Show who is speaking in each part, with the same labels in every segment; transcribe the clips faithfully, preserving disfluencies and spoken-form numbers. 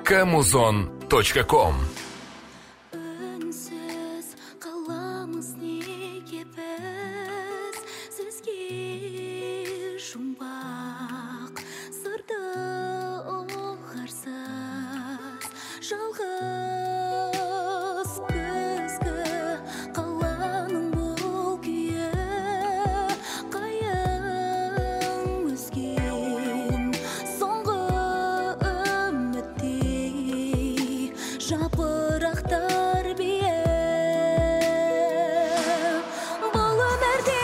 Speaker 1: камузон точка ком.
Speaker 2: Үнсіз қаламыз неге біз сізге жұмбақ сырды ұғарсыз жалғыз күзгі қаланың бұл күйі қайың өскен соңғы үміттей жапырақтар бие бұл өмірде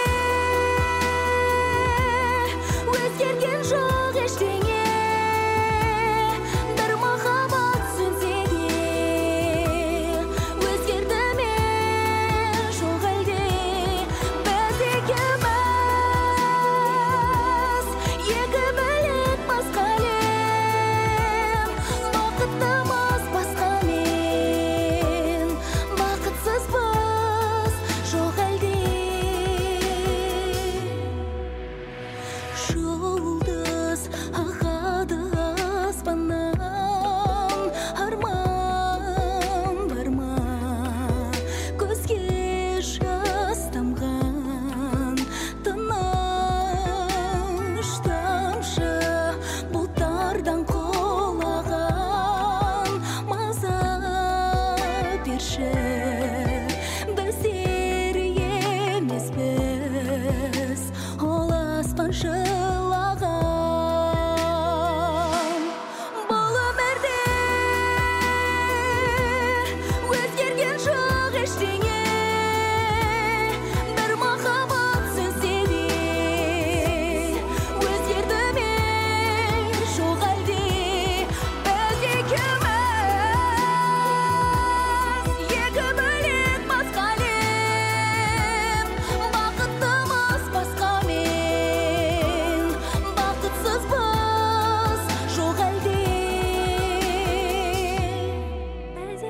Speaker 2: өзгерген жоқ ештеңе бір махаббат сөнсе де өзгерді ме жоқ әлде біз екеуміз екі бөлек басқа әлем бақыттымыз басқамен бақытсызбыз жоқ әлде жұлдыз ағады аспаннан арман бар ма көзге жас тамған тыныш тамшы бұлттардан құлаған маза берші біздер емеспіз ол аспан жылаған бұл өмірде өзгерген жоқ ештеңе бір махаббат сөнсе де өзгерді ме жоқ әлде біз екеуміз екі бөлек басқа әлем бақыттымыз басқамен бақытсызбыз жоқ әлде біз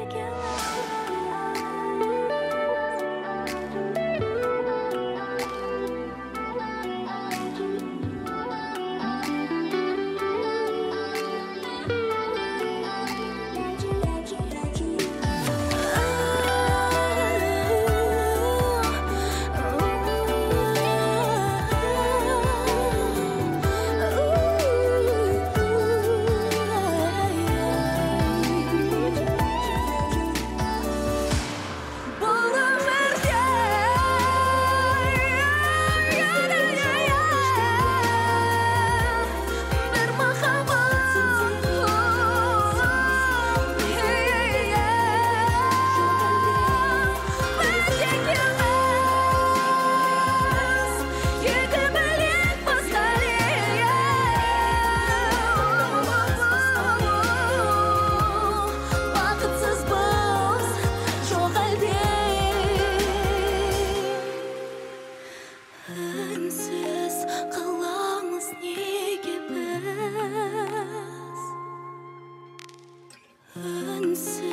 Speaker 2: бұл өмірде бір махаббат біз екеуміз екі бөлек басқа әлем бақытсызбыз жоқ әлде үнсіз қаламыз неге біз үнсіз